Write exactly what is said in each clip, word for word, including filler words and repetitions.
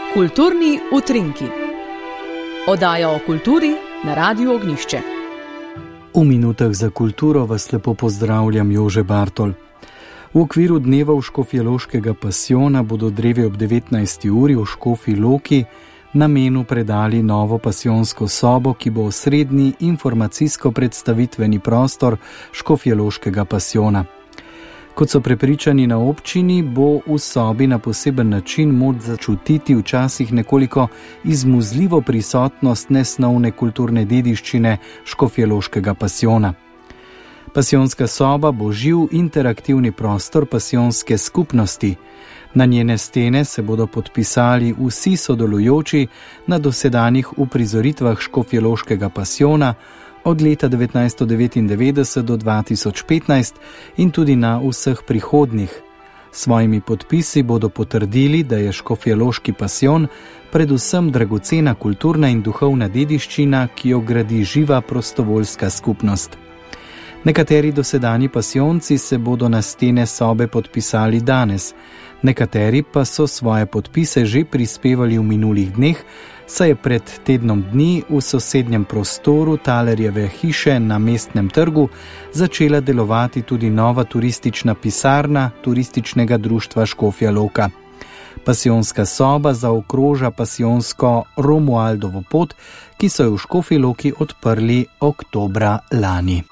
Kulturni utrinki. Oddaja o kulturi na Radiu Ognjišče. V minutah za kulturo vas lepo pozdravljam, Jože Bartol. V okviru dnevov Škofjeloškega pasijona bodo drevi ob devetnajsti uri v Škofji Loki namenu predali novo pasijonsko sobo, ki bo osrednji informacijsko-predstavitveni prostor Škofjeloškega pasijona. Kot so prepričani na občini, bo v sobi na poseben način moč začutiti včasih nekoliko izmuzljivo prisotnost nesnovne kulturne dediščine Škofjeloškega pasijona. Pasijonska soba bo živ interaktivni prostor pasijonske skupnosti. Na njene stene se bodo podpisali vsi sodelujoči na dosedanjih uprizoritvah Škofjeloškega pasijona od leta devetnajststo devetindevetdeset do dva tisoč petnajst in tudi na vseh prihodnjih. Svojimi podpisi bodo potrdili, da je Škofjeloški pasijon predvsem dragocena kulturna in duhovna dediščina, ki jo gradi živa prostovoljska skupnost. Nekateri dosedanji pasijonci se bodo na stene sobe podpisali danes, nekateri pa so svoje podpise že prispevali v minulih dneh, saj je pred tednom dni v sosednjem prostoru Talerjeve hiše na Mestnem trgu začela delovati tudi nova turistična pisarna Turističnega društva Škofja Loka. Pasijonska soba zaokroža pasijonsko Romualdovo pot, ki so jo v Škofji Loki odprli oktobra lani.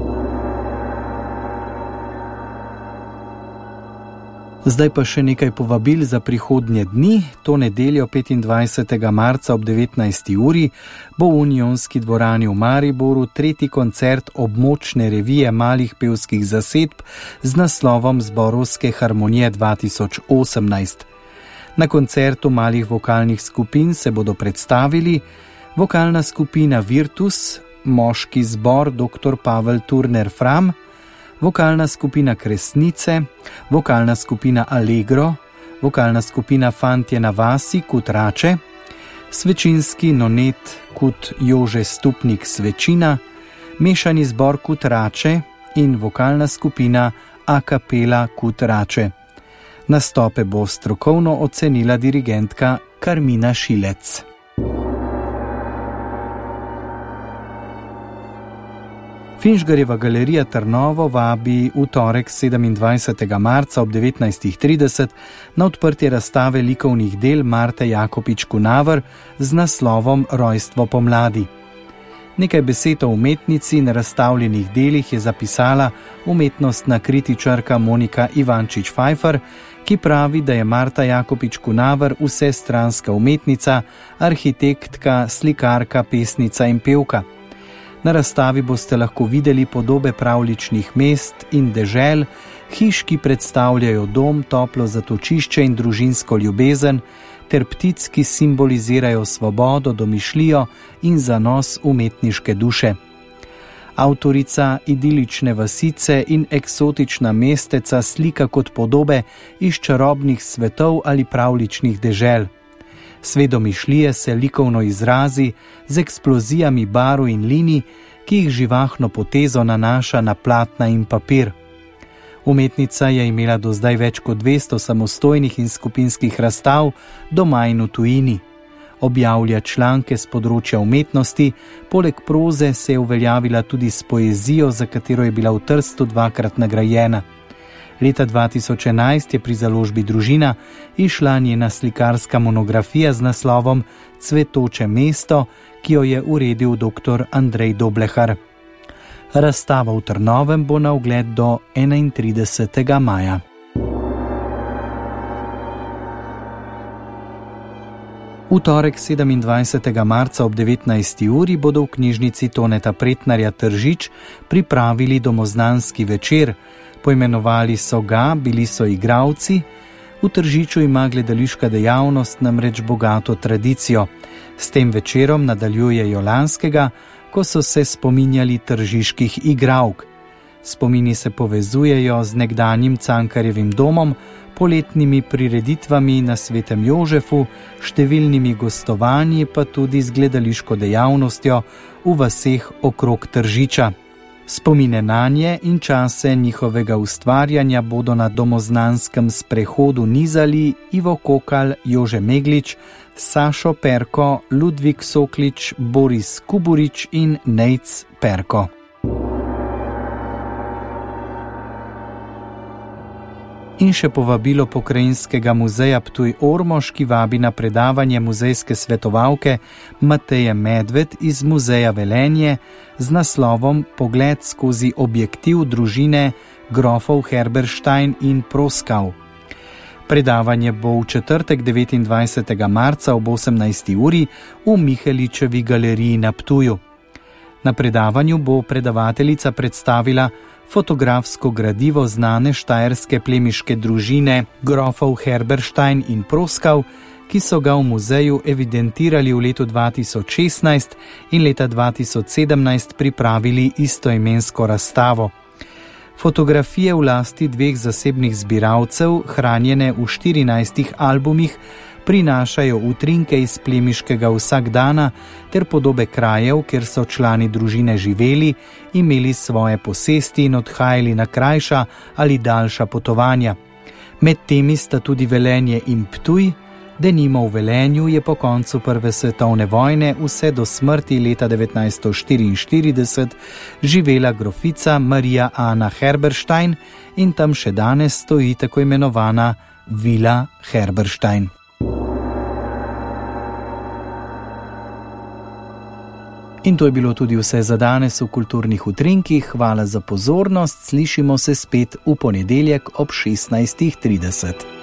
Zdaj pa še nekaj povabil za prihodnje dni. To nedeljo petindvajsetega marca ob devetnajsti uri bo v Unionski dvorani v Mariboru tretji koncert območne revije malih pevskih zasedb z naslovom Zborovske harmonije dva tisoč osemnajst. Na koncertu malih vokalnih skupin se bodo predstavili vokalna skupina Virtus, moški zbor doktor Pavel Turner Fram, vokalna skupina Kresnice, vokalna skupina Allegro, vokalna skupina Fantje na vasi Kutrače, svečinski nonet Kut Jože Stupnik Svečina, mešani zbor Kutrače in vokalna skupina A Capella Kutrače. Nastope bo strokovno ocenila dirigentka Karmina Šilec. Finžgarjeva galerija Trnovo vabi v torek sedemindvajsetega marca ob devetnajstih trideset na odprtje razstave likovnih del Marte Jakopič Kunaver z naslovom Rojstvo pomladi. Nekaj besed o umetnici in razstavljenih delih je zapisala umetnostna kritičarka Monika Ivančič-Fajfar, ki pravi, da je Marta Jakopič Kunaver vsestranska umetnica, arhitektka, slikarka, pesnica in pevka. Na razstavi boste lahko videli podobe pravljičnih mest in dežel, hiš, ki predstavljajo dom, toplo zatočišče in družinsko ljubezen, ter ptic, ki simbolizirajo svobodo, domišljijo in zanos umetniške duše. Avtorica idilične vasice in eksotična mesteca slika kot podobe iz čarobnih svetov ali pravljičnih dežel. Svet domišljije se likovno izrazi z eksplozijami barv in linij, ki jih živahno potezo nanaša na platna in papir. Umetnica je imela do zdaj več kot dvesto samostojnih in skupinskih razstav doma in v tujini. Objavlja članke z področja umetnosti, poleg proze se je uveljavila tudi s poezijo, za katero je bila v Trstu dvakrat nagrajena. Leta dva tisoč enajst je pri založbi Družina izšla njena slikarska monografija z naslovom Cvetoče mesto, ki jo je uredil doktor Andrej Doblehar. Razstava v Trnovem bo na ogled do enaintridesetega maja. V torek sedemindvajsetega marca ob devetnajsti uri bodo v knjižnici Toneta Pretnarja Tržič pripravili domoznanski večer. Poimenovali so ga, bili so igralci. V Tržiču ima gledališka dejavnost namreč bogato tradicijo. S tem večerom nadaljujejo lanskega, ko so se spominjali tržiških igralk. Spomini se povezujejo z nekdanjim Cankarjevim domom, poletnimi prireditvami na Svetem Jožefu, številnimi gostovanji pa tudi z gledališko dejavnostjo v vaseh okrog Tržiča. Spomine nanje in čase njihovega ustvarjanja bodo na domoznanskem sprehodu nizali Ivo Kokal, Jože Meglič, Sašo Perko, Ludvik Soklič, Boris Kuburič in Nejc Perko. In še povabilo Pokrajinskega muzeja Ptuj-Ormož, ki vabi na predavanje muzejske svetovalke Mateje Medved iz Muzeja Velenje z naslovom Pogled skozi objektiv družine grofov Herberstein in Proskau. Predavanje bo v četrtek devetindvajsetega marca ob osemnajsti uri v Miheličevi galeriji na Ptuju. Na predavanju bo predavateljica predstavila fotografsko gradivo znane štajerske plemiške družine grofov Herberstein in Proskau, ki so ga v muzeju evidentirali v letu dva tisoč šestnajst in leta dva tisoč sedemnajst pripravili istoimensko razstavo. Fotografije v lasti dveh zasebnih zbiralcev, hranjene v štirinajstih albumih, prinašajo utrinke iz plemiškega vsakdana ter podobe krajev, kjer so člani družine živeli, imeli svoje posesti in odhajali na krajša ali daljša potovanja. Med temi sta tudi Velenje in Ptuj. Denimo v Velenju je po koncu prve svetovne vojne vse do smrti leta devetnajststo štiriinštirideset živela grofica Marija Ana Herberstein in tam še danes stoji tako imenovana Vila Herberstein. In to je bilo tudi vse za danes v Kulturnih utrinkih. Hvala za pozornost, slišimo se spet v ponedeljek ob šestnajstih trideset.